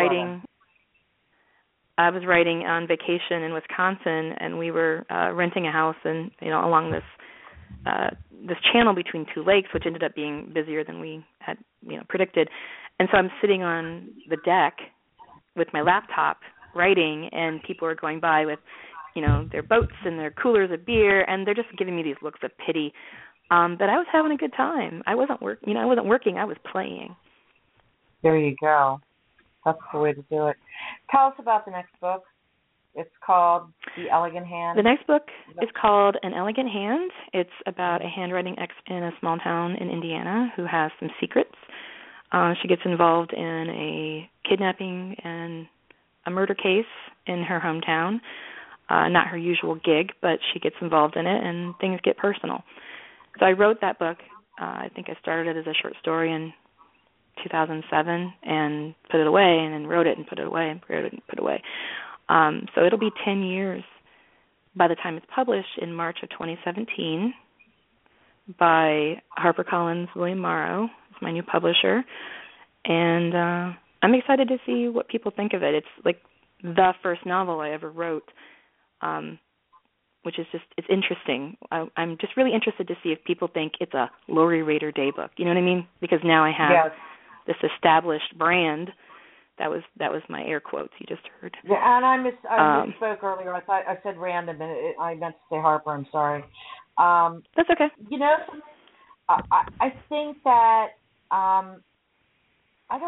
writing on vacation in Wisconsin, and we were renting a house and along this channel between two lakes, which ended up being busier than we had predicted. And so I'm sitting on the deck with my laptop writing, and people are going by with their boats and their coolers of beer, and they're just giving me these looks of pity. But I was having a good time. I wasn't working. I was playing. There you go. That's the way to do it. Tell us about the next book. It's called The Elegant Hand. The next book is called An Elegant Hand. It's about a handwriting expert in a small town in Indiana who has some secrets. She gets involved in a kidnapping and a murder case in her hometown. Not her usual gig, but she gets involved in it, and things get personal. So I wrote that book. I think I started it as a short story in 2007 and put it away, and then wrote it and put it away and wrote it and put it away. So it'll be 10 years by the time it's published in March of 2017 by HarperCollins William Morrow. It's my new publisher. And I'm excited to see what people think of it. It's like the first novel I ever wrote, which is it's interesting. I'm just really interested to see if people think it's a Lori Rader Day book. You know what I mean? Because now I have this established brand. That was my air quotes you just heard. Yeah, and I misspoke earlier. I said random, and I meant to say Harper. I'm sorry. That's okay. I think that I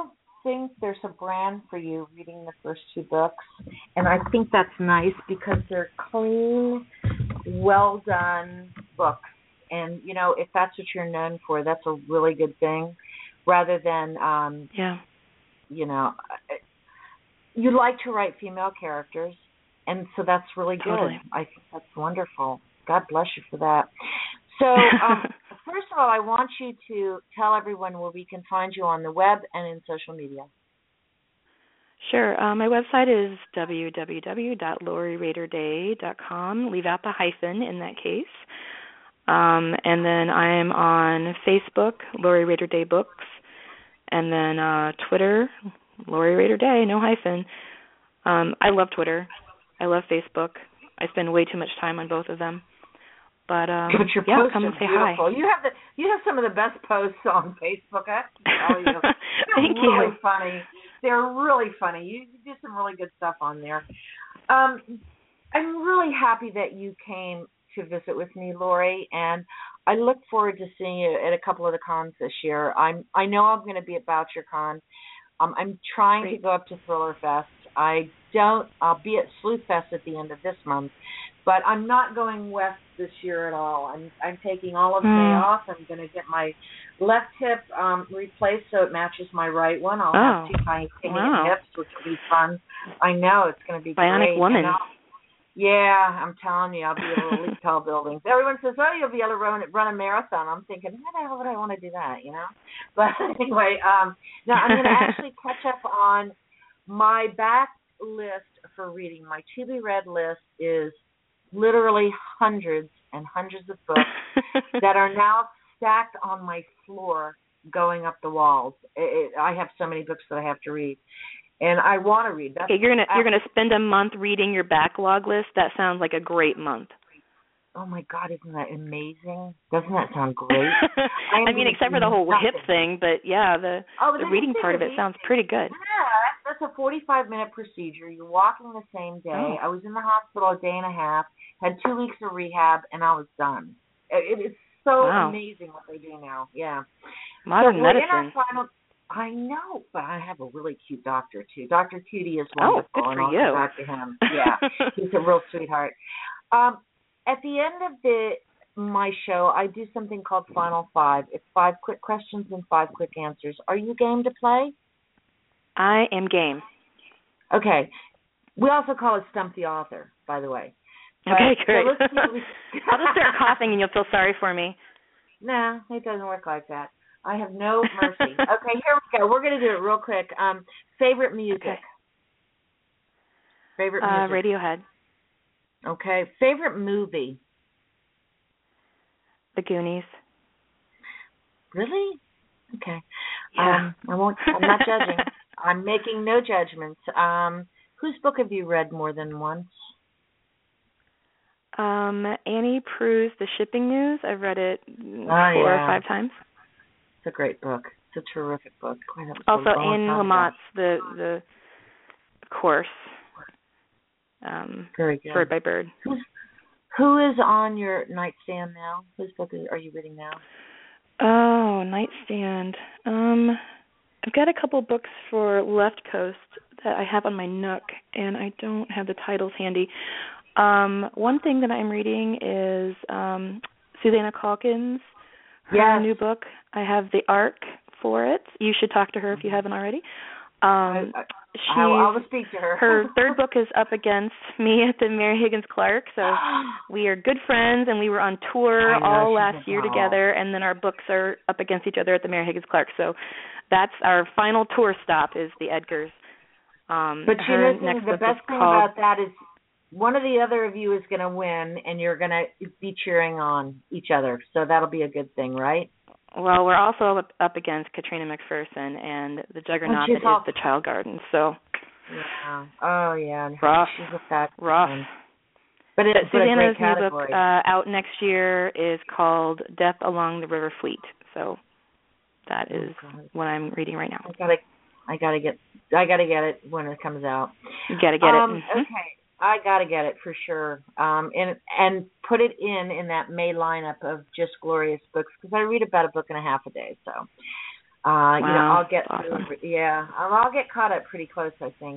think there's a brand for you reading the first two books, and I think that's nice because they're clean, well done books. And, you know, if that's what you're known for, that's a really good thing, rather than, you know, you like to write female characters, and so that's really good. Totally. I think that's wonderful. God bless you for that. So, first of all, I want you to tell everyone where we can find you on the web and in social media. Sure. My website is www.laurieraderday.com. Leave out the hyphen in that case. And then I am on Facebook, Laurie Rader Day Books, and then Twitter, Laurie Rader Day, no hyphen. I love Twitter. I love Facebook. I spend way too much time on both of them. But your yeah, posts come and are say beautiful. hi. You have some of the best posts on Facebook. I have to tell you, Thank they're really you. funny. They're really funny. You do some really good stuff on there. I'm really happy that you came to visit with me, Laurie, and I look forward to seeing you at a couple of the cons this year. I know I'm going to be at BoucherCon. I'm trying to go up to Thriller Fest. I'll be at Sleuth Fest at the end of this month, but I'm not going west this year at all. I'm taking all of May off. I'm going to get my left hip replaced so it matches my right one. I'll have two tiny hips, which will be fun. I know it's going to be Bionic great. woman. Yeah, I'm telling you, I'll be able to leap tall buildings. Everyone says, "Oh, you'll be able to run a marathon." I'm thinking, "Why the hell would I want to do that?" You know. But anyway, now I'm going to actually catch up on my back list for reading. My to be read list is literally hundreds and hundreds of books that are now stacked on my floor, going up the walls. I have so many books that I have to read. And I want to read. Okay, you're gonna spend a month reading your backlog list. That sounds like a great month. Oh my God, isn't that amazing? Doesn't that sound great? I mean, except for the whole hip thing, but yeah, the reading part of it sounds pretty good. Yeah, that's a 45-minute procedure. You're walking the same day. Oh. I was in the hospital a day and a half, had 2 weeks of rehab, and I was done. It's so amazing what they do now. Yeah. Modern medicine. I know, but I have a really cute doctor, too. Dr. Tootie is wonderful. Oh, good for and you. I'll talk to him. Yeah, he's a real sweetheart. At the end of my show, I do something called Final Five. It's 5 quick questions and 5 quick answers. Are you game to play? I am game. Okay. We also call it Stump the Author, by the way. Okay, great. So let's I'll just start coughing and you'll feel sorry for me. No, it doesn't work like that. I have no mercy. Okay, here we go. We're going to do it real quick. Favorite music? Okay. Favorite music? Radiohead. Okay. Favorite movie? The Goonies. Really? Okay. Yeah. I'm not judging. I'm making no judgments. Whose book have you read more than once? Annie Proulx's The Shipping News. I've read it 4 or 5 times. It's a great book. It's a terrific book. Also, Anne Lamott's The Course. Very good. Bird by Bird. Who is on your nightstand now? Whose book are you reading now? Oh, nightstand. I've got a couple books for Left Coast that I have on my Nook, and I don't have the titles handy. One thing that I'm reading is Susanna Calkins, her new book. I have the arc for it. You should talk to her if you haven't already. I'll speak to her. Her third book is up against me at the Mary Higgins Clark, so we are good friends, and we were on tour all last year together, and then our books are up against each other at the Mary Higgins Clark. So that's our final tour stop is the Edgars. But you know, the best thing about that is one of the other of you is going to win, and you're going to be cheering on each other. So that'll be a good thing, right? Well, we're also up against Katrina McPherson and the juggernaut that is the Child Garden. So, yeah. Oh, yeah. Rough. She's a fat rough. one. But it's Susanna's a great new book out next year is called Death Along the River Fleet. So that is what I'm reading right now. I gotta get it when it comes out. You gotta get it. Mm-hmm. Okay. I gotta get it for sure, and put it in that May lineup of just glorious books because I read about a book and a half a day. So, Wow. You know, I'll get awesome. through. Yeah, I'll get caught up pretty close, I think.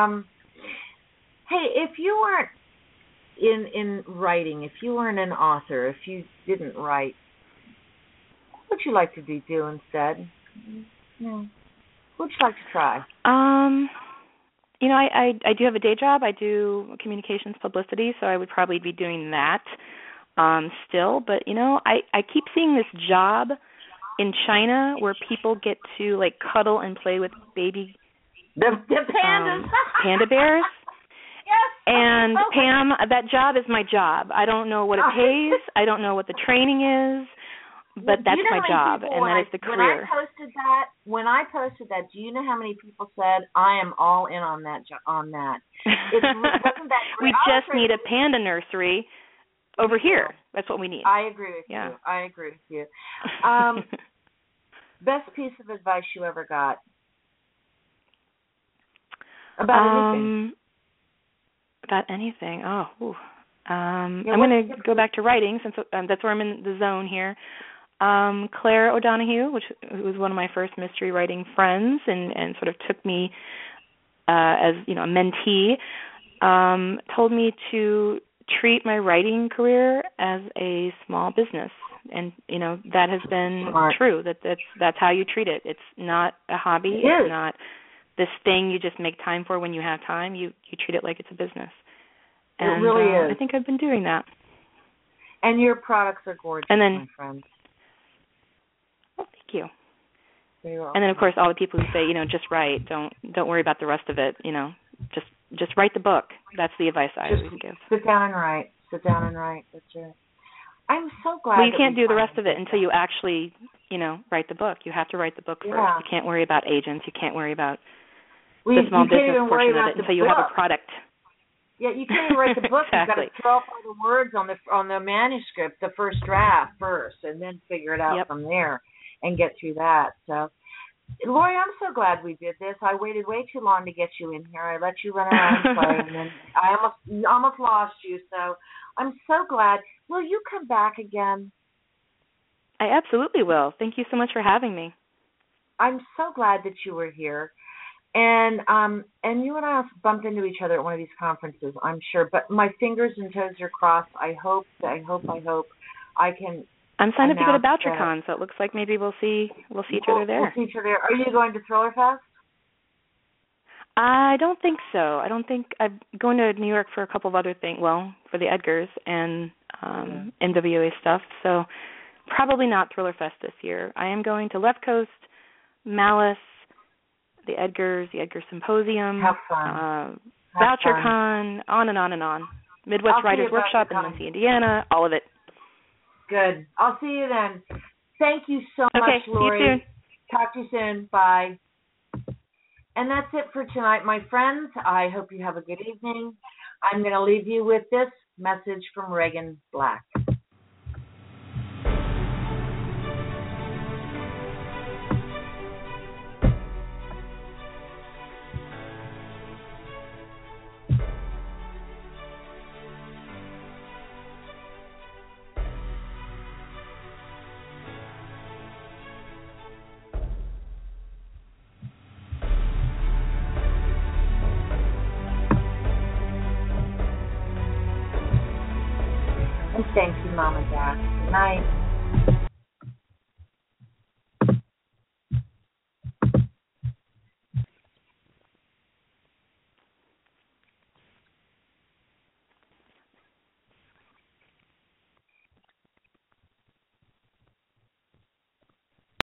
Hey, if you weren't in writing, if you weren't an author, if you didn't write, what would you like to do instead? Yeah. What would you like to try? You know, I do have a day job. I do communications publicity, so I would probably be doing that still. But, you know, I keep seeing this job in China where people get to, like, cuddle and play with baby the pandas. Panda bears. Yes. And, Pam, that job is my job. I don't know what it pays. I don't know what the training is. But that's my job, and that is the career. When I posted that, do you know how many people said, I am all in on that? Wasn't that we just need a panda nursery over here. That's what we need. I agree with you. I agree with you. Best piece of advice you ever got? About anything. About anything. I'm going to go back to writing since that's where I'm in the zone here. Claire O'Donoghue, who was one of my first mystery writing friends and sort of took me as, you know, a mentee, told me to treat my writing career as a small business. And, you know, that has been true. That's how you treat it. It's not a hobby. It's not this thing you just make time for when you have time. You treat it like it's a business. And, it really is. I think I've been doing that. And your products are gorgeous, my friend. Well, thank you. And then, of course, all the people who say, you know, just write. Don't worry about the rest of it. You know, just write the book. That's the advice I always give. Sit down and write. That's it. I'm so glad. Well, you can't do the rest of it until you actually, you know, write the book. You have to write the book first. You can't worry about agents. You can't worry about the small business portion of it until you have a product. Yeah, you can't even write the book. Exactly. You've got to throw up all the words on the manuscript, the first draft first, and then figure it out from there and get through that. So, Lori, I'm so glad we did this. I waited way too long to get you in here. I let you run around and play, and then I almost lost you. So I'm so glad. Will you come back again? I absolutely will. Thank you so much for having me. I'm so glad that you were here. And you and I bumped into each other at one of these conferences, I'm sure. But my fingers and toes are crossed. I hope I can. I'm signed up to go to BoucherCon, so it looks like maybe we'll see each other there. We'll see each other there. Are you going to Thriller Fest? I don't think so. I don't think I'm going to New York for a couple of other things. Well, for the Edgars and NWA stuff. So probably not Thriller Fest this year. I am going to Left Coast, Malice, the Edgars, the Edgar Symposium, BoucherCon, on and on and on. Midwest Writers Workshop in Muncie, Indiana, all of it. Good. I'll see you then. Thank you so much, Lori. See you soon. Talk to you soon. Bye. And that's it for tonight, my friends. I hope you have a good evening. I'm going to leave you with this message from Reagan Black. Thank you, Mom and Dad. Good night.